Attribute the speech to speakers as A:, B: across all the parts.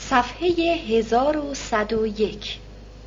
A: صفحه 1101.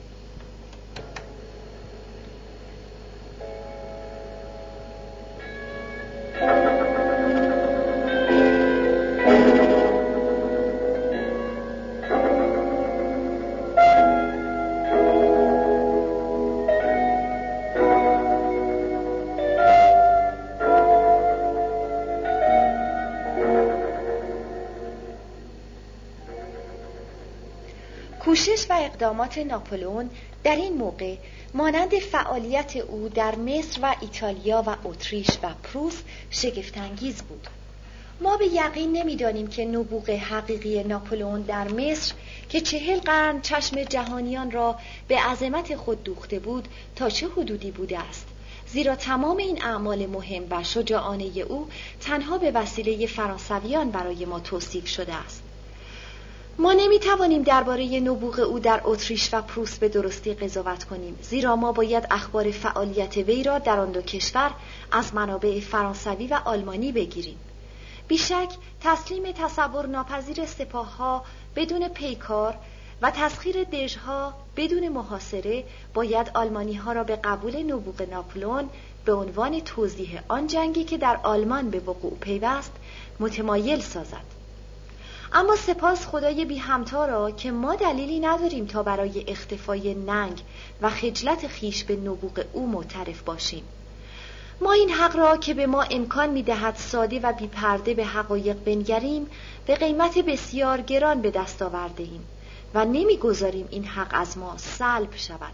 A: کوشش و اقدامات ناپلئون در این موقع مانند فعالیت او در مصر و ایتالیا و اتریش و پروس شگفت‌انگیز بود. ما به یقین نمی‌دانیم که نبوغ حقیقی ناپلئون در مصر که 40 قرن چشم جهانیان را به عظمت خود دوخته بود تا چه حدودی بوده است، زیرا تمام این اعمال مهم و شجاعانه او تنها به وسیله فرانسویان برای ما توصیف شده است. ما نمیتوانیم درباره نبوغ او در اتریش و پروس به درستی قضاوت کنیم، زیرا ما باید اخبار فعالیت وی را در آن دو کشور از منابع فرانسوی و آلمانی بگیریم. بیشک تسلیم تصور ناپذیر سپاه‌ها بدون پیکار و تسخیر دژها بدون محاصره باید آلمانی‌ها را به قبول نبوغ ناپلئون به عنوان توضیح آن جنگی که در آلمان به وقوع پیوست متمایل سازد. اما سپاس خدای بی همتا را که ما دلیلی نداریم تا برای اختفای ننگ و خجلت خیش به نبوغ او معترف باشیم. ما این حق را که به ما امکان می‌دهد ساده و بی پرده به حقایق بنگریم به قیمت بسیار گران به دست آورده ایم و نمی‌گذاریم این حق از ما سلب شود.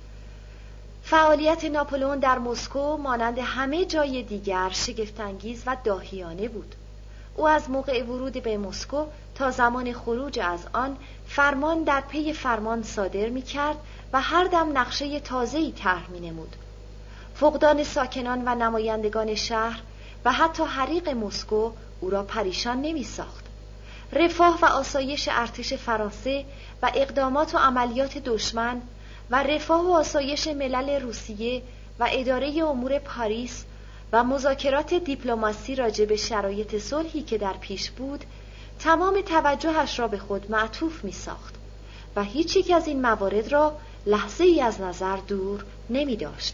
A: فعالیت ناپلئون در مسکو مانند همه جای دیگر شگفت‌انگیز و داهیانه بود. او از موقع ورود به مسکو تا زمان خروج از آن فرمان در پی فرمان صادر می‌کرد و هر دم نقشه تازه‌ای طرح می‌نمود. فقدان ساکنان و نمایندگان شهر و حتی حریق مسکو او را پریشان نمی‌ساخت. رفاه و آسایش ارتش فرانسه و اقدامات و عملیات دشمن و رفاه و آسایش ملل روسیه و اداره امور پاریس و مذاکرات دیپلماسی راجع به شرایط صلحی که در پیش بود تمام توجهش را به خود معطوف می ساخت و هیچ یک از این موارد را لحظه ای از نظر دور نمی داشت.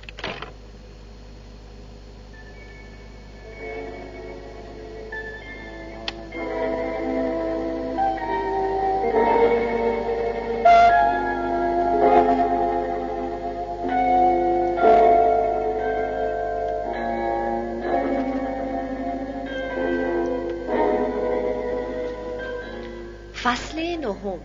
A: فصل نهم.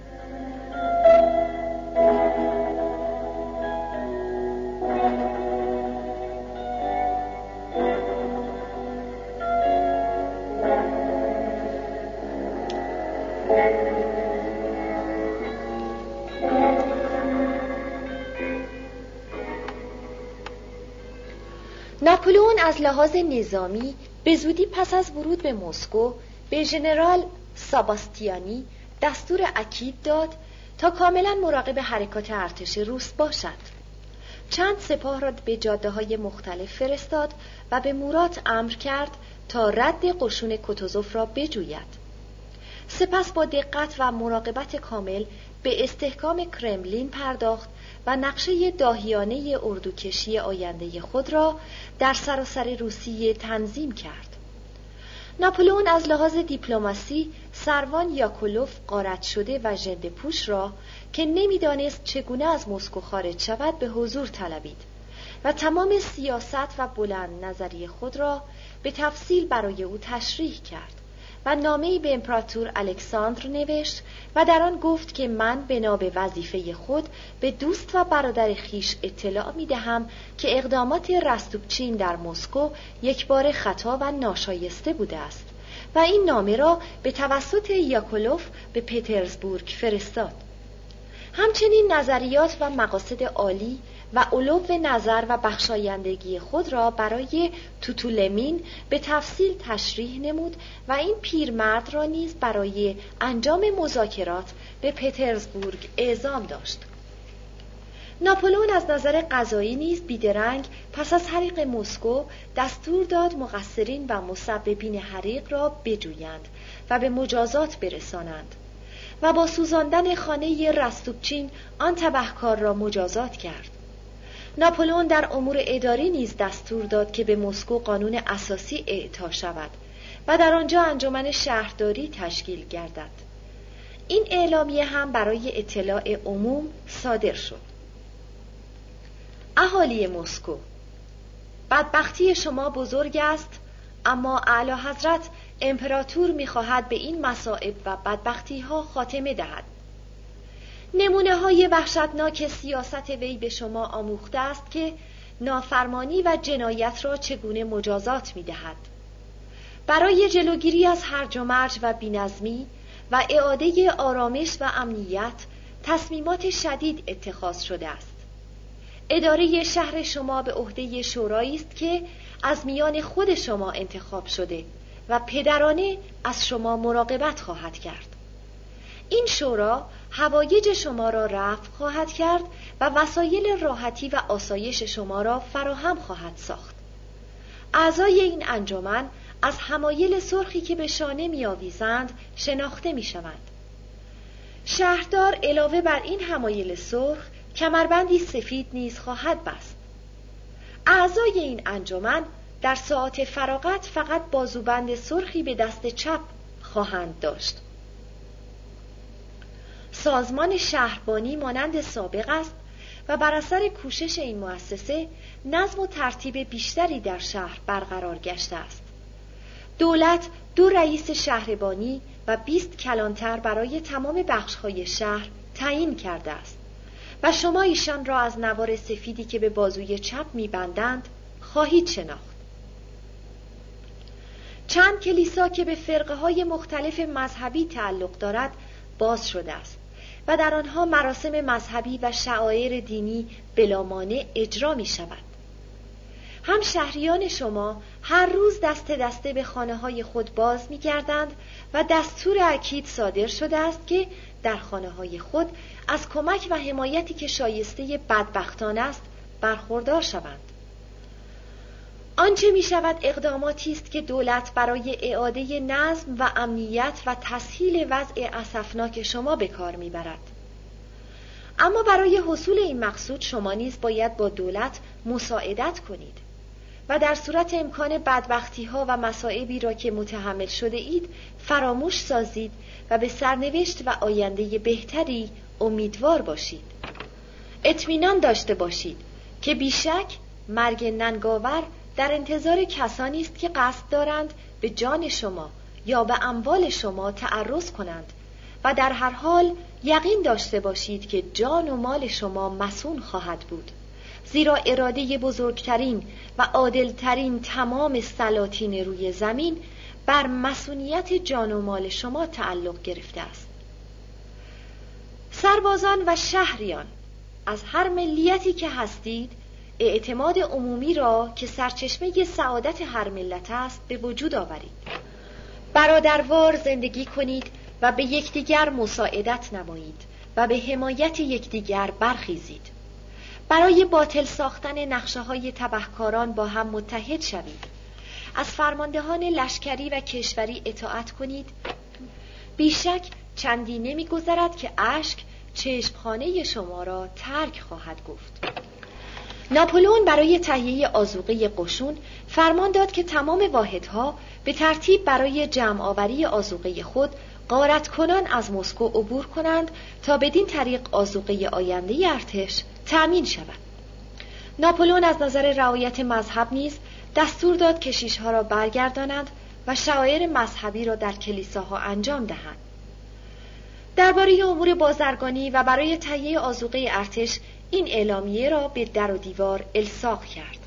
A: ناپلئون از لحاظ نظامی به زودی پس از ورود به مسکو به ژنرال ساباستیانی دستور اکید داد تا کاملا مراقب حرکات ارتش روس باشد. چند سپاه را به جاده‌های مختلف فرستاد و به مورات امر کرد تا رد قشون کوتوزوف را بجوید. سپس با دقت و مراقبت کامل به استحکام کرملین پرداخت و نقشه داهیانه اردوکشی آینده خود را در سراسر روسیه تنظیم کرد. ناپلئون از لحاظ دیپلماسی سروان یاکولوف غارت شده و ژنده‌پوش را که نمی‌دانست چگونه از مسکو خارج شود به حضور طلبید و تمام سیاست و بلند نظری خود را به تفصیل برای او تشریح کرد و نامه‌ای به امپراتور الکساندر نوشت و در آن گفت که من بنا به وظیفه خود به دوست و برادر خیش اطلاع می‌دهم که اقدامات رستوپچین در مسکو یکباره خطا و ناشایسته بوده است و این نامه را به توسط یاکولوف به پترزبورگ فرستاد. همچنین نظریات و مقاصد عالی و علو نظر و بخشایندگی خود را برای توتولمین به تفصیل تشریح نمود و این پیرمرد را نیز برای انجام مذاکرات به پترزبورگ اعزام داشت. ناپلئون از نظر قضایی نیز بیدرنگ پس از حریق مسکو دستور داد مقصرین و مسببین حریق را بجویند و به مجازات برسانند و با سوزاندن خانه رستوپچین آن تبهکار را مجازات کرد. ناپلئون در امور اداری نیز دستور داد که به مسکو قانون اساسی اعطا شود و در آنجا انجمن شهرداری تشکیل گردد. این اعلامیه هم برای اطلاع عموم صادر شد. اهالی مسکو، بدبختی شما بزرگ است، اما اعلی حضرت امپراتور می‌خواهد به این مصائب و بدبختی‌ها خاتمه دهد. نمونه‌های وحشتناک سیاست وی به شما آموخته است که نافرمانی و جنایت را چگونه مجازات می‌دهد. برای جلوگیری از هرج و مرج و بی‌نظمی و اعاده آرامش و امنیت تصمیمات شدید اتخاذ شده است. اداره شهر شما به عهده شورایی است که از میان خود شما انتخاب شده و پدرانه از شما مراقبت خواهد کرد. این شورا حوایج شما را رفع خواهد کرد و وسایل راحتی و آسایش شما را فراهم خواهد ساخت. اعضای این انجمن از حمایل سرخی که به شانه می‌آویزند شناخته می‌شوند. شهردار علاوه بر این حمایل سرخ کمربندی سفید نیز خواهد بست. اعضای این انجمن در ساعات فراغت فقط بازوبند سرخی به دست چپ خواهند داشت. سازمان شهربانی مانند سابق است و بر اثر کوشش این مؤسسه نظم و ترتیب بیشتری در شهر برقرار گشته است. دولت 2 رئیس شهربانی و 20 کلانتر برای تمام بخش‌های شهر تعیین کرده است و شما ایشان را از نوار سفیدی که به بازوی چپ می‌بندند خواهید شناخت. چند کلیسا که به فرقه‌های مختلف مذهبی تعلق دارد باز شده است و در آنها مراسم مذهبی و شعائر دینی بلا مانع اجرا می‌شود. هم شهریان شما هر روز دست دسته به خانه‌های خود باز می‌گردند و دستور اکید صادر شده است که در خانه‌های خود از کمک و حمایتی که شایسته بدبختان است برخوردار شوند. آنچه می‌شود اقداماتی است که دولت برای اعاده نظم و امنیت و تسهیل وضع اسفناک شما به کار می‌برد. اما برای حصول این مقصود شما نیز باید با دولت مساعدت کنید و در صورت امکان بدبختی‌ها و مصائبی را که متحمل شده اید فراموش سازید و به سرنوشت و آینده بهتری امیدوار باشید. اطمینان داشته باشید که بیشک مرگ ننگاور در انتظار کسانی است که قصد دارند به جان شما یا به اموال شما تعرض کنند و در هر حال یقین داشته باشید که جان و مال شما مصون خواهد بود، زیرا اراده بزرگترین و عادلترین تمام سلاطین روی زمین بر مصونیت جان و مال شما تعلق گرفته است. سربازان و شهریان از هر ملیتی که هستید اعتماد عمومی را که سرچشمه سعادت هر ملت است به وجود آورید. برادروار زندگی کنید و به یکدیگر مساعدت نمایید و به حمایت یکدیگر برخیزید. برای باطل ساختن نقشه‌های تبهکاران با هم متحد شوید. از فرماندهان لشکری و کشوری اطاعت کنید. بیشک چندی نمی‌گذرد که اشک چشمخانه شما را ترک خواهد گفت. ناپلئون برای تهیه آذوقه قشون فرمان داد که تمام واحدها به ترتیب برای جمع آوری آذوقه خود غارت کنان از مسکو عبور کنند تا بدین طریق آذوقه آینده ارتش تأمین شود. ناپلئون از نظر رعایت مذهب نیز دستور داد کشیش‌ها را برگردانند و شعائر مذهبی را در کلیساها انجام دهند. درباره امور بازرگانی و برای تهیه آذوقه ارتش این اعلامیه را به در و دیوار الصاق کرد.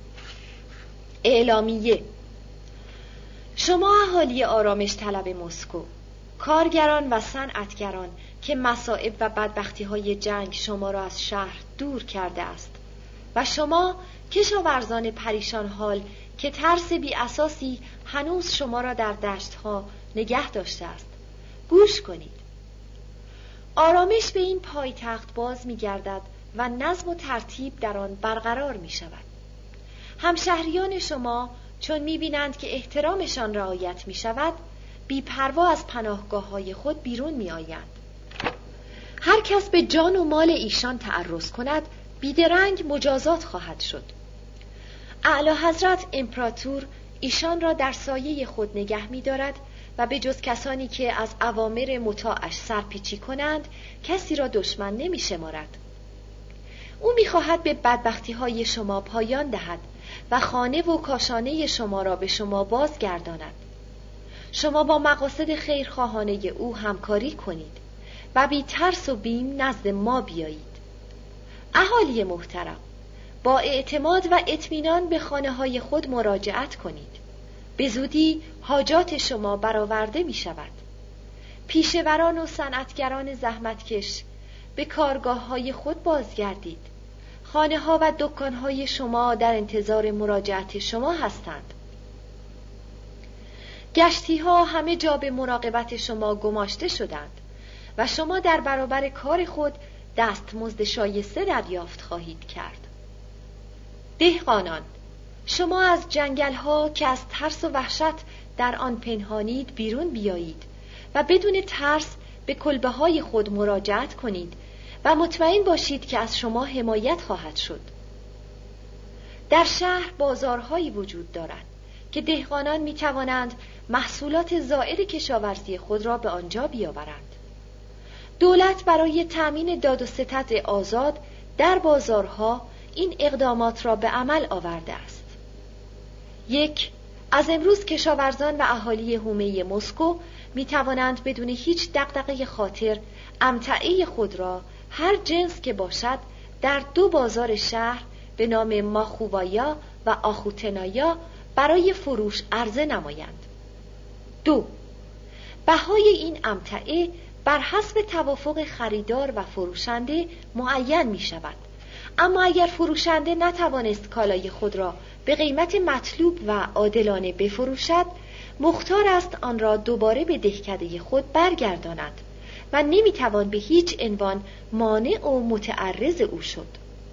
A: اعلامیه: شما اهالی آرامش طلب مسکو، کارگران و صنعتگران که مصائب و بدبختی‌های جنگ شما را از شهر دور کرده است و شما کشاورزان پریشان حال که ترس بی اساسی هنوز شما را در دشت‌ها نگه داشته است، گوش کنید. آرامش به این پایتخت باز می‌گردد و نظم و ترتیب در آن برقرار می‌شود. همشهریان شما چون می‌بینند که احترامشان رعایت می‌شود، بی‌پروا از پناهگاه‌های خود بیرون می‌آیند. هر کس به جان و مال ایشان تعرض کند بیدرنگ مجازات خواهد شد. اعلی حضرت امپراتور ایشان را در سایه خود نگه می دارد و به جز کسانی که از اوامر مطاعش سرپیچی کنند کسی را دشمن نمی شمارد. او می خواهد به بدبختی های شما پایان دهد و خانه و کاشانه شما را به شما بازگرداند. شما با مقاصد خیرخواهانه او همکاری کنید و بی ترس و بیم نزد ما بیایید. اهالی محترم، با اعتماد و اطمینان به خانه های خود مراجعت کنید. به زودی حاجات شما برآورده می شود. پیشوران و صنعتگران زحمتکش، به کارگاه های خود بازگردید. خانه ها و دکان های شما در انتظار مراجعت شما هستند. گشتی ها همه جا به مراقبت شما گماشته شدند و شما در برابر کار خود دستمزد شایسته دریافت خواهید کرد. دهقانان، شما از جنگل ها که از ترس و وحشت در آن پنهانید بیرون بیایید و بدون ترس به کلبه های خود مراجعت کنید و مطمئن باشید که از شما حمایت خواهد شد. در شهر بازارهایی وجود دارد که دهقانان می توانند محصولات زائد کشاورزی خود را به آنجا بیاورند. دولت برای تأمین داد و ستد آزاد در بازارها این اقدامات را به عمل آورده است. 1. از امروز کشاورزان و اهالی حومه مسکو می توانند بدون هیچ دغدغه خاطر امتعه خود را هر جنس که باشد در 2 بازار شهر به نام ماخووایا و آخوتنایا برای فروش عرضه نمایند. 2. بهای این امتعه بر حسب توافق خریدار و فروشنده معین می شود، اما اگر فروشنده نتوانست کالای خود را به قیمت مطلوب و عادلانه بفروشد، مختار است آن را دوباره به دهکده خود برگرداند و نمیتوان به هیچ عنوان مانع و متعرض او شد.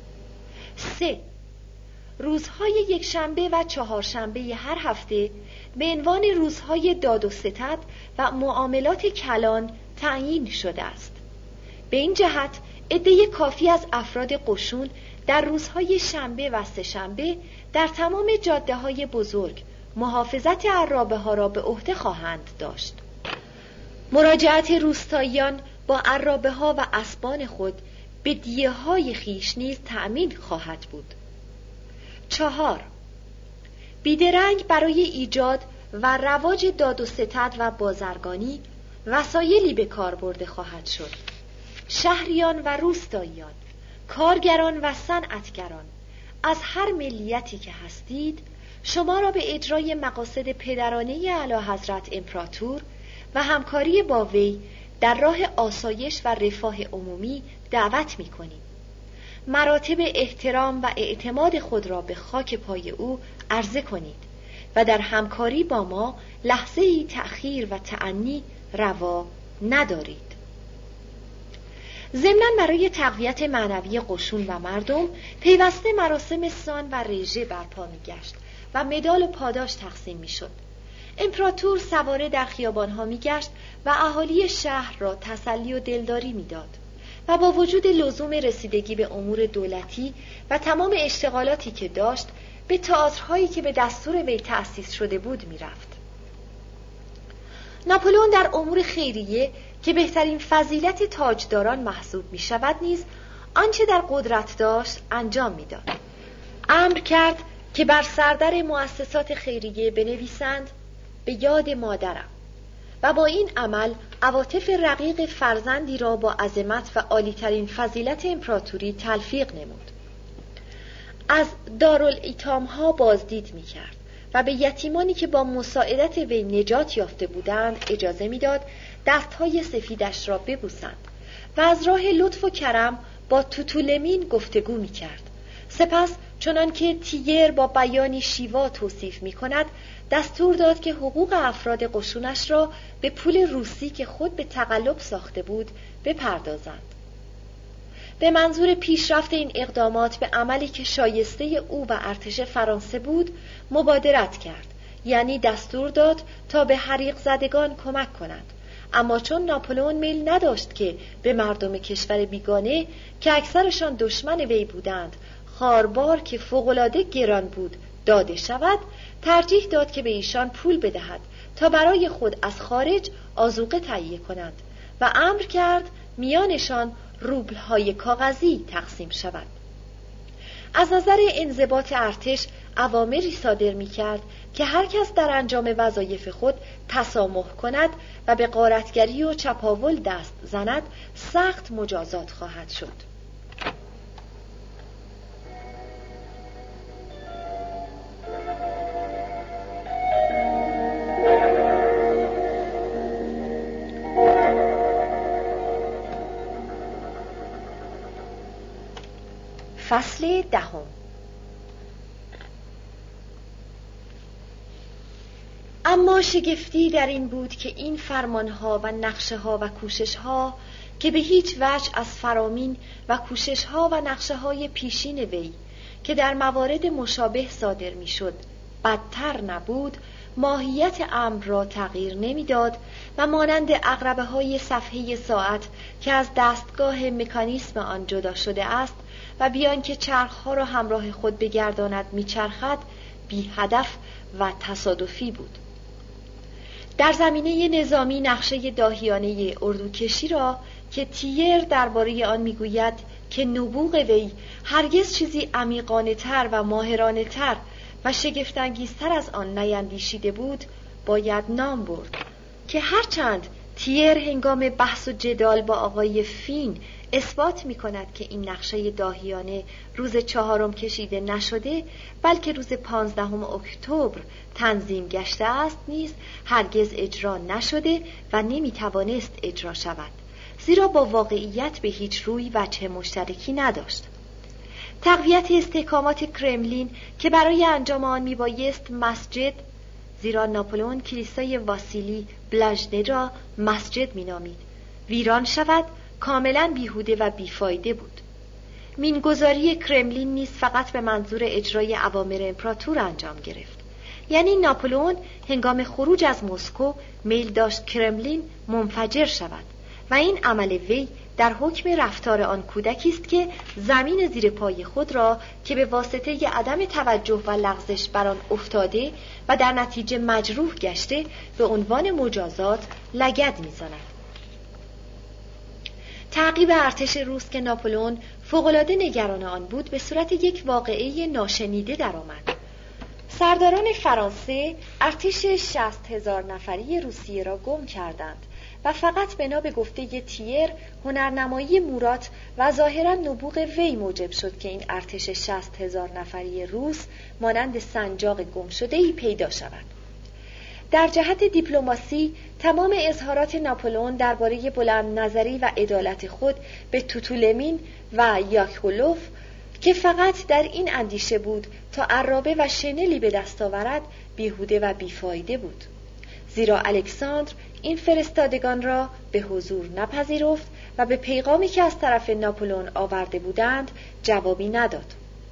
A: 3. روزهای یکشنبه و چهارشنبه هر هفته به عنوان روزهای داد و ستد و معاملات کلان تعیین شده است. به این جهت عده کافی از افراد قشون در روزهای شنبه و سه‌شنبه در تمام جاده‌های بزرگ محافظت عرابه ها را به عهده خواهند داشت. مراجعت روستاییان با عرابه ها و اسبان خود به دیه های خیش نیز تأمین خواهد بود. 4. بیدرنگ برای ایجاد و رواج داد و ستد و بازرگانی وسایلی به کار برده خواهد شد. شهریان و روستاییان، کارگران و صنعتگران از هر ملیتی که هستید، شما را به اجرای مقاصد پدرانه اعلی حضرت امپراتور و همکاری با وی در راه آسایش و رفاه عمومی دعوت می‌کنیم. مراتب احترام و اعتماد خود را به خاک پای او عرضه کنید و در همکاری با ما لحظه‌ای تأخیر و تأنی روا ندارید. ضمناً برای تقویت معنوی قشون و مردم پیوسته مراسم سان و رژه برپا می‌گشت و مدال و پاداش تقسیم می‌شد. امپراتور سواره در خیابان‌ها می‌گشت و اهالی شهر را تسلی و دلداری می‌داد و با وجود لزوم رسیدگی به امور دولتی و تمام اشتغالاتی که داشت، به تئاترهایی که به دستور وی تأسیس شده بود می‌رفت. ناپلئون در امور خیریه که بهترین فضیلت تاجداران محسوب می شود نیز آنچه در قدرت داشت انجام می داد. امر کرد که بر سردر مؤسسات خیریه بنویسند به یاد مادرم و با این عمل عواطف رقیق فرزندی را با عظمت و عالی‌ترین فضیلت امپراتوری تلفیق نمود. از دارالایتام‌ها بازدید می کرد و به یتیمانی که با مساعدت وی نجات یافته بودند اجازه میداد دستهای سفیدش را ببوسند و از راه لطف و کرم با توتولمین گفتگو میکرد. سپس چنان که تیر با بیانی شیوا توصیف میکند دستور داد که حقوق افراد قشونش را به پول روسی که خود به تقلب ساخته بود بپردازند. به منظور پیشرفت این اقدامات به عملی که شایسته او و ارتش فرانسه بود مبادرت کرد، یعنی دستور داد تا به حریق زدگان کمک کنند، اما چون ناپلئون میل نداشت که به مردم کشور بیگانه که اکثرشان دشمن وی بودند خاربار که فوق‌العاده گران بود داده شود، ترجیح داد که به ایشان پول بدهد تا برای خود از خارج آذوقه تهیه کنند و امر کرد میانشان روبل‌های کاغذی تقسیم شود. از نظر انضباط ارتش اوامری صادر می‌کرد که هر کس در انجام وظایف خود تسامح کند و به غارتگری و چپاول دست زند سخت مجازات خواهد شد. فصل 10. اما شگفتی در این بود که این فرمانها و نقشه‌ها و کوشش‌ها که به هیچ وجه از فرامین و کوشش‌ها و نقشه‌های پیشین وی که در موارد مشابه صادر می‌شد بدتر نبود، ماهیت امر را تغییر نمی‌داد و مانند عقربه‌های صفحه ساعت که از دستگاه مکانیسم آن جدا شده است و بیان که چرخها را همراه خود بگرداند میچرخد، بی هدف و تصادفی بود. در زمینه نظامی نقشه داهیانه اردوکشی را که تیر درباره آن میگوید که نبوغ وی هرگز چیزی عمیقانه تر و ماهرانه تر و شگفت‌انگیزتر از آن نیندیشیده بود، باید نام برد که هرچند تیر هنگام بحث و جدال با آقای فین اثبات می کند که این نقشه داهیانه روز 4 کشیده نشده بلکه روز 15 اکتبر تنظیم گشته است، نیز هرگز اجرا نشده و نمی توانست اجرا شود، زیرا با واقعیت به هیچ روی وجه مشترکی نداشت. تقویت استحکامات کرملین که برای انجام آن می بایست مسجد، زیرا ناپلئون کلیسای واسیلی بلاژنه را مسجد می نامید، ویران شود، کاملا بیهوده و بیفایده بود. مینگذاری کرملین نیز فقط به منظور اجرای اوامر امپراتور انجام گرفت. یعنی ناپلئون هنگام خروج از مسکو میل داشت کرملین منفجر شود و این عمل وی در حکم رفتار آن کودکی است که زمین زیر پای خود را که به واسطه عدم توجه و لغزش بر آن افتاده و در نتیجه مجروح گشته به عنوان مجازات لگد می‌زند. تعقیب ارتش روس که ناپلئون فوق‌العاده نگران آن بود به صورت یک واقعه ناشنیده درآمد. سرداران فرانسه ارتش 60,000 نفری روسیه را گم کردند و فقط بنا به گفته تیر هنرنمایی مورات و ظاهرا نبوغ وی موجب شد که این ارتش 60,000 نفری روس مانند سنجاق گم شده‌ای پیدا شود. در جهت دیپلماسی تمام اظهارات ناپلئون درباره بلند نظری و عدالت خود به توتولمین و یاکولوف که فقط در این اندیشه بود تا عرابه و شنلی به دست آورد بیهوده و بیفایده بود، زیرا الکساندر این فرستادگان را به حضور نپذیرفت و به پیغامی که از طرف ناپلئون آورده بودند جوابی نداد.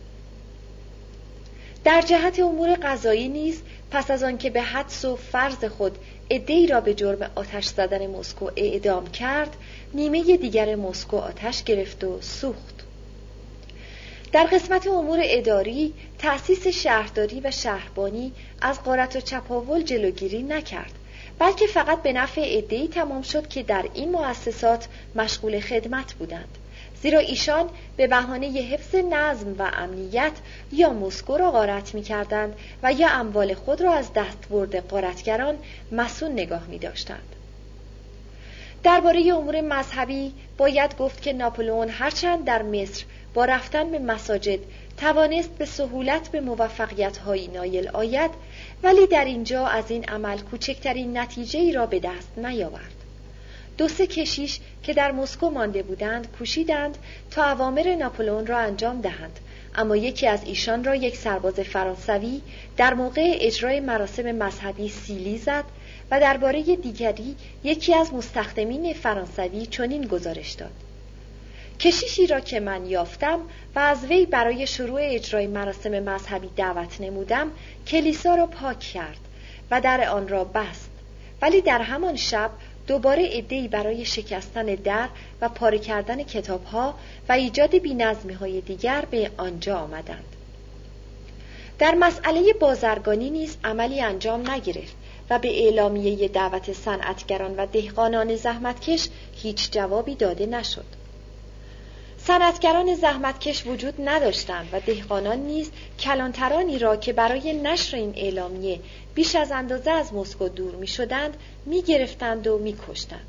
A: در جهت امور قضایی نیز پس از آن که به حدس و فرض خود عده‌ای را به جرم آتش زدن مسکو اعدام کرد، نیمه دیگر مسکو آتش گرفت و سوخت. در قسمت امور اداری تأسیس شهرداری و شهربانی از غارت و چپاول جلوگیری نکرد، بلکه فقط به نفع عده‌ای تمام شد که در این مؤسسات مشغول خدمت بودند، زیرا ایشان به بهانه حفظ نظم و امنیت یا مسکو را غارت می‌کردند و یا اموال خود را از دستبرد غارتگران مصون نگاه می‌داشتند. درباره امور مذهبی باید گفت که ناپلئون هرچند در مصر با رفتن به مساجد توانست به سهولت به موفقیت‌هایی نایل آید، ولی در اینجا از این عمل کوچکترین نتیجه‌ای را به دست نیاورد. 2 کشیش که در مسکو مانده بودند کوشیدند تا اوامر ناپلئون را انجام دهند، اما یکی از ایشان را یک سرباز فرانسوی در موقع اجرای مراسم مذهبی سیلی زد و درباره دیگری یکی از مستخدمین فرانسوی چنین گزارش داد: کشیشی را که من یافتم و از وی برای شروع اجرای مراسم مذهبی دعوت نمودم، کلیسا را پاک کرد و در آن را بست، ولی در همان شب دوباره عده‌ای برای شکستن در و پاره کردن کتاب‌ها و ایجاد بی‌نظمی‌های دیگر به آنجا آمدند. در مسئله بازرگانی نیز عملی انجام نگرفت و به اعلامیه دعوت صنعتگران و دهقانان زحمتکش هیچ جوابی داده نشد. صنعتگران زحمتکش وجود نداشتند و دهقانان نیز کلانترانی را که برای نشر این اعلامیه بیش از اندازه از مسکو دور می شدند می گرفتند و می کشتند.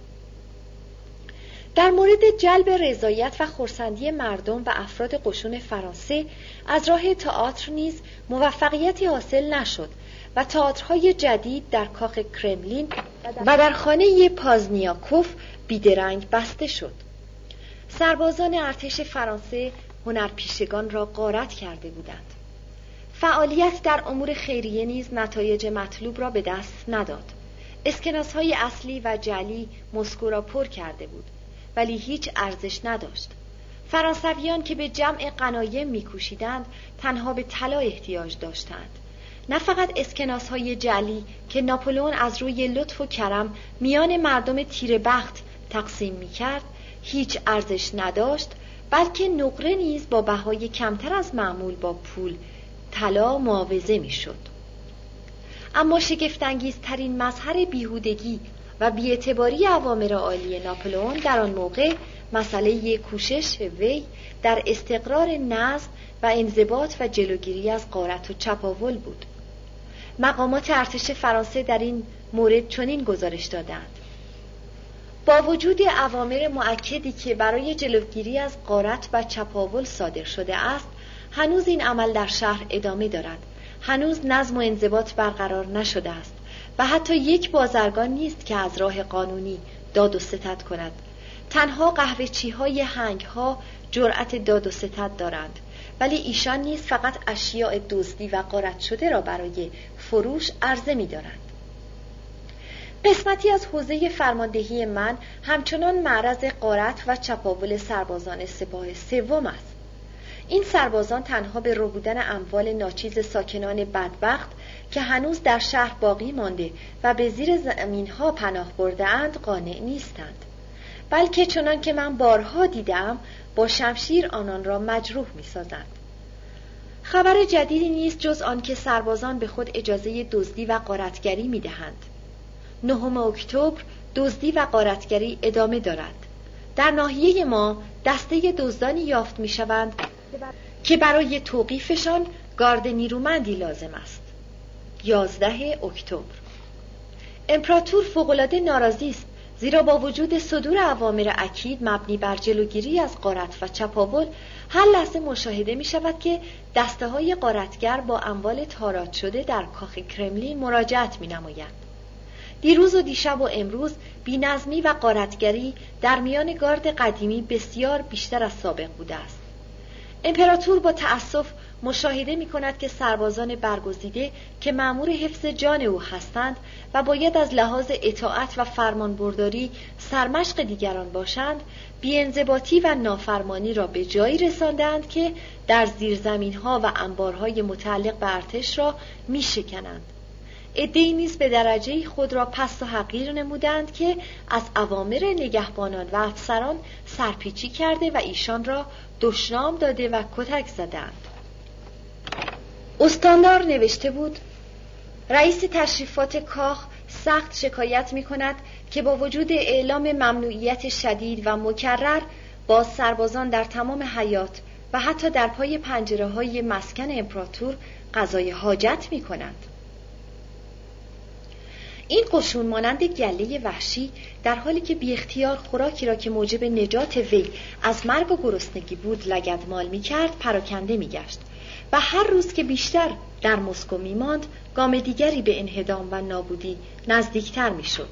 A: در مورد جلب رضایت و خرسندی مردم و افراد قشون فرانسه از راه تئاتر نیز موفقیتی حاصل نشد و تئاترهای جدید در کاخ کرملین و در خانه پازنیاکوف بیدرنگ بسته شد. سربازان ارتش فرانسه هنرپیشگان را غارت کرده بودند. فعالیت در امور خیریه نیز نتایج مطلوب را به دست نداد. اسکناس‌های اصلی و جعلی مسکو را پر کرده بود، ولی هیچ ارزش نداشت. فرانسویان که به جمع غنایم می‌کوشیدند تنها به طلا احتیاج داشتند. نه فقط اسکناس‌های جعلی که ناپلئون از روی لطف و کرم میان مردم تیره بخت تقسیم می‌کرد هیچ ارزش نداشت، بلکه نقره نیز با بهای کمتر از معمول با پول طلا معاوضه می‌شد. اما شگفت‌انگیزترین مظهر بیهودگی و بی‌اعتباری اوامر عالی ناپلئون در آن موقع مسئله کوشش وی در استقرار نظم و انضباط و جلوگیری از غارت و چپاول بود. مقامات ارتش فرانسه در این مورد چنین گزارش دادند: با وجود اوامر مؤکدی که برای جلوگیری از غارت و چپاول صادر شده است، هنوز این عمل در شهر ادامه دارد. هنوز نظم و انضباط برقرار نشده است و حتی یک بازرگان نیست که از راه قانونی داد و ستد کند. تنها قهوه‌چی‌های هنگ‌ها جرأت داد و ستد دارند، ولی ایشان نیز فقط اشیاء دزدی و غارت شده را برای فروش عرضه می‌دارند. قسمتی از حوزه فرماندهی من همچنان معرض غارت و چپاول سربازان سپاه سوم است. این سربازان تنها به ربودن اموال ناچیز ساکنان بدبخت که هنوز در شهر باقی مانده و به زیر زمین‌ها پناه برده‌اند قانع نیستند، بلکه چنان که من بارها دیدم با شمشیر آنان را مجروح می‌سازند. خبر جدیدی نیست جز آن که سربازان به خود اجازه دزدی و غارتگری می‌دهند. 9 اکتبر دزدی و غارتگری ادامه دارد. در ناحیه ما دسته دزدانی یافت می‌شوند که برای توقیفشان گارد نیرومندی لازم است. 11 اکتبر امپراتور فوق‌العاده ناراضی است، زیرا با وجود صدور اوامر اکید مبنی بر جلوگیری از غارت و چپاول هر لحظه مشاهده می شود که دسته های غارتگر با اموال تاراج شده در کاخ کرملین مراجعت می نمایند. دیروز و دیشب و امروز بی‌نظمی و غارتگری در میان گارد قدیمی بسیار بیشتر از سابق بوده است. امپراتور با تأسف مشاهده می کند که سربازان برگزیده که مأمور حفظ جان او هستند و باید از لحاظ اطاعت و فرمانبرداری سرمشق دیگران باشند، بی‌انضباطی و نافرمانی را به جایی رساندند که در زیرزمین‌ها و انبارهای متعلق به ارتش را می شکنند. عده‌ای نیز به درجه خود را پست و حقیر نمودند که از اوامر نگهبانان و افسران سرپیچی کرده و ایشان را دشنام داده و کتک زدند. استاندار نوشته بود: رئیس تشریفات کاخ سخت شکایت می کند که با وجود اعلام ممنوعیت شدید و مکرر باز سربازان در تمام حیاط و حتی در پای پنجره‌های مسکن امپراتور قضای حاجت می کنند. این قشون مانند گله وحشی در حالی که بی اختیار خوراکی را که موجب نجات وی از مرگ و گرسنگی بود لگدمال می کرد پراکنده می گشت و هر روز که بیشتر در مسکو می ماند گام دیگری به انهدام و نابودی نزدیکتر می شد.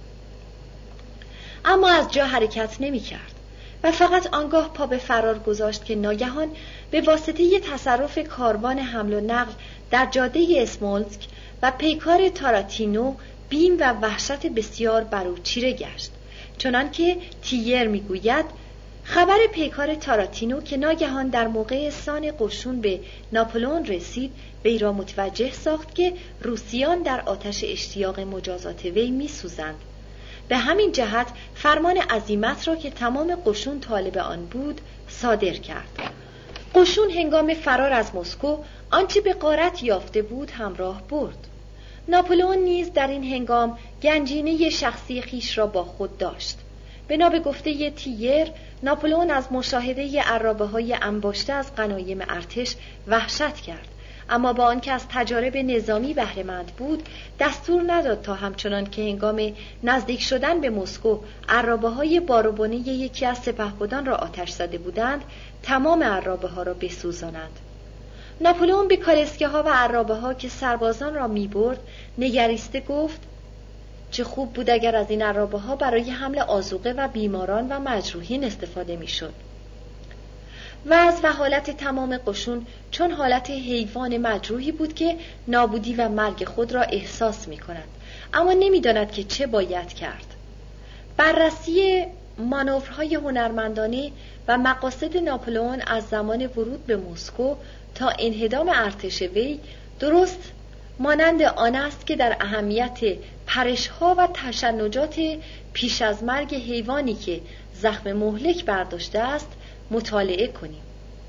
A: اما از جا حرکت نمی کرد و فقط آنگاه پا به فرار گذاشت که ناگهان به واسطه تصرف کاروان حمل و نقل در جاده اسمولسک و پیکار تاراتینو بیم و وحشت بسیار بر او چیره گشت، چنان که تیر میگوید خبر پیکار تاراتینو که ناگهان در موقع سان قشون به ناپلئون رسید وی را متوجه ساخت که روسیان در آتش اشتیاق مجازات وی میسوزند. به همین جهت فرمان عزیمت را که تمام قشون طالب آن بود صادر کرد. قشون هنگام فرار از مسکو آنچه به غارت یافته بود همراه برد. ناپلئون نیز در این هنگام گنجینه شخصی خیش را با خود داشت. بنا به گفته تیر، ناپلئون از مشاهده عرابه‌های انباشته از غنایم ارتش وحشت کرد، اما با آنکه از تجارب نظامی بهره‌مند بود دستور نداد تا همچنان که هنگام نزدیک شدن به مسکو عرابه‌های باروبونه یکی از سپهبدان را آتش زده بودند تمام عرابه‌ها را بسوزانند. ناپلئون به کالسکه‌ها و عرابه‌ها که سربازان را می‌برد نگریسته گفت: چه خوب بود اگر از این عرابه‌ها برای حمل آذوقه و بیماران و مجروحین استفاده می‌شد. وضع و حالت تمام قشون چون حالت حیوان مجروحی بود که نابودی و مرگ خود را احساس می‌کند، اما نمی‌داند که چه باید کرد. بررسی مانورهای هنرمندانه و مقاصد ناپلئون از زمان ورود به مسکو تا انهدام ارتش وی درست مانند آن است که در اهمیت پرش‌ها و تشنجات پیش از مرگ حیوانی که زخم مهلک برداشته است مطالعه کنیم.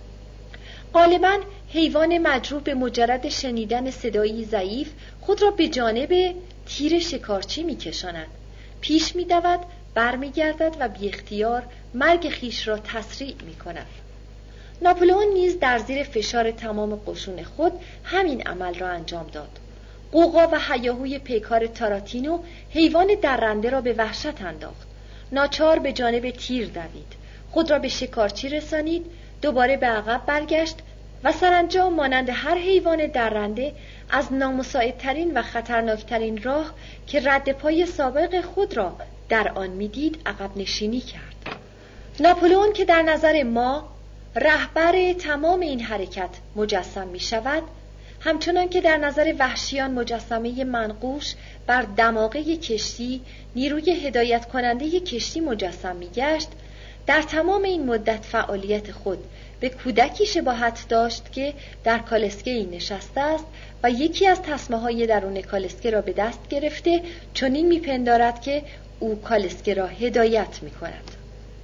A: غالباً حیوان مجروح به مجرد شنیدن صدایی ضعیف خود را به جانب تیر شکارچی می‌کشاند، پیش می‌دود، برمیگردد و بی اختیار مرگ خیش را تسریع می‌کند. ناپلئون نیز در زیر فشار تمام قشون خود همین عمل را انجام داد. قوقا و هیاهوی پیکار تاراتینو حیوان درنده را به وحشت انداخت. ناچار به جانب تیر دوید، خود را به شکارچی رسانید، دوباره به عقب برگشت و سرانجام مانند هر حیوان درنده از نامساعدترین و خطرناکترین راه که رد پای سابق خود را در آن میدید عقب نشینی کرد. ناپلئون که در نظر ما رهبر تمام این حرکت مجسم می شود، همچنان که در نظر وحشیان مجسمه منقوش بر دماغه کشتی نیروی هدایت کننده کشتی مجسم می گشت، در تمام این مدت فعالیت خود به کودکی شباهت داشت که در کالسکه ای نشسته است و یکی از تسمه‌های درون کالسکه را به دست گرفته چنین می‌پندارد که او کالسکه را هدایت می‌کند.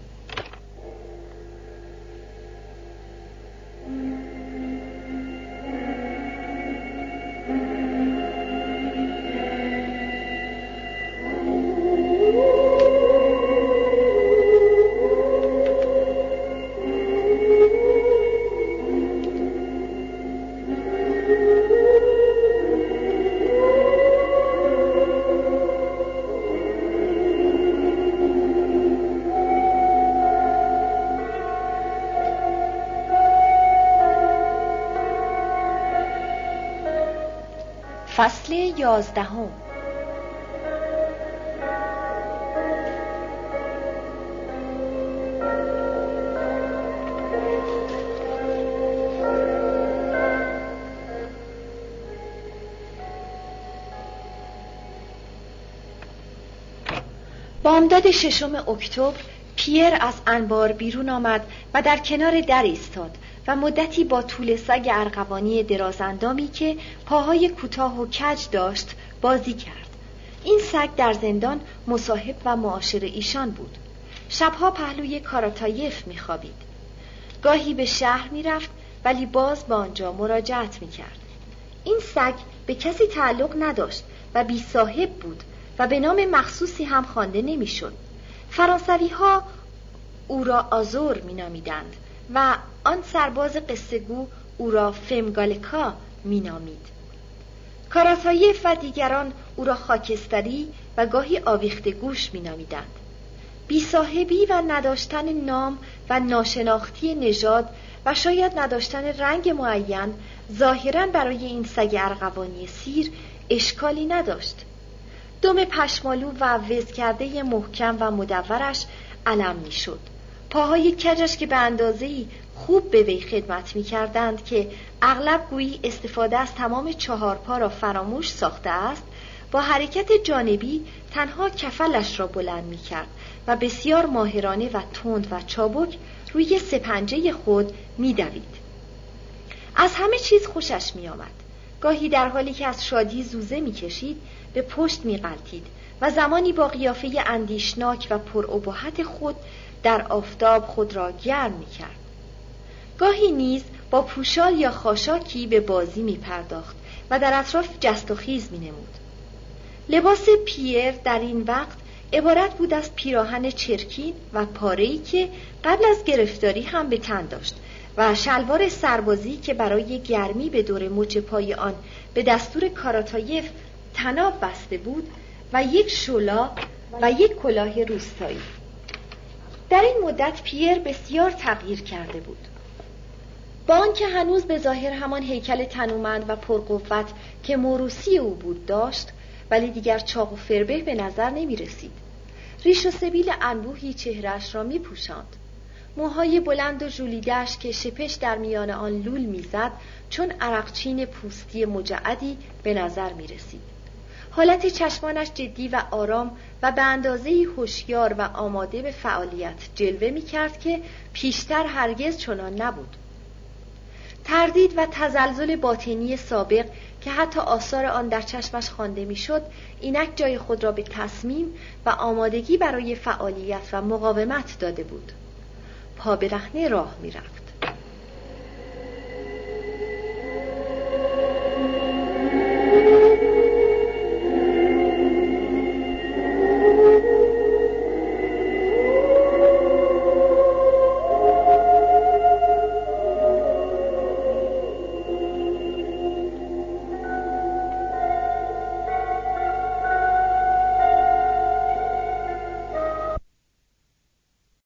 A: فصل 11. بامداد 6 اکتبر پیر از انبار بیرون آمد و در کنار در ایستاد و مدتی با طول سگ ارغوانی درازاندامی که پاهای کوتاه و کج داشت بازی کرد. این سگ در زندان مصاحب و معاشر ایشان بود. شبها پهلوی کاراتایف می‌خوابید. گاهی به شهر می‌رفت ولی باز به آنجا مراجعت می‌کرد. این سگ به کسی تعلق نداشت و بی صاحب بود و به نام مخصوصی هم خوانده نمی‌شد. فرانسوی‌ها او را آزور می‌نامیدند و آن سرباز قصه‌گو او را فمگالکا می‌نامید. کاراتایف و دیگران او را خاکستری و گاهی آویخته گوش می‌نامیدند. بی صاحبی و نداشتن نام و ناشناختی نژاد و شاید نداشتن رنگ معین ظاهراً برای این سگ ارغوانی سیر اشکالی نداشت. دم پشمالو و وز کرده محکم و مدورش علم می‌شد. پاهای کجش که به اندازه‌ای خوب به وی خدمت می‌کردند که اغلب گویی استفاده از تمام 4 پا را فراموش ساخته است، با حرکت جانبی تنها کفلش را بلند می‌کرد و بسیار ماهرانه و تند و چابک روی سپنجه خود می‌دوید. از همه چیز خوشش می‌آمد. گاهی در حالی که از شادی زوزه می‌کشید به پشت می‌غلتید و زمانی با قیافه اندیشناک و پرابهت خود در آفتاب خود را گرم می‌کرد. گاهی نیز با پوشال یا خاشاکی به بازی می‌پرداخت و در اطراف جست و خیز می‌نمود. لباس پیر در این وقت عبارت بود از پیراهن چرکین و پاره‌ای که قبل از گرفتاری هم به تن داشت و شلوار سربازی که برای گرمی به دور مچ پای آن به دستور کاراتایف تناب بسته بود و یک شولا و یک کلاه روستایی. در این مدت پیر بسیار تغییر کرده بود. با آنکه هنوز به ظاهر همان هیکل تنومند و پرقوت که موروثی او بود داشت، ولی دیگر چاق و فربه به نظر نمی رسید. ریش و سبیل انبوهی چهرهش را می پوشاند. موهای بلند و ژولیده‌اش که شپش در میان آن لول میزد چون عرقچین پوستی مجعدی به نظر می رسید. حالت چشمانش جدی و آرام و به اندازه‌ای هوشیار و آماده به فعالیت جلوه می کرد که پیشتر هرگز چنان نبود. تردید و تزلزل باطنی سابق که حتی آثار آن در چشمش خوانده میشد، اینک جای خود را به تصمیم و آمادگی برای فعالیت و مقاومت داده بود. پا برهنه راه میرفت.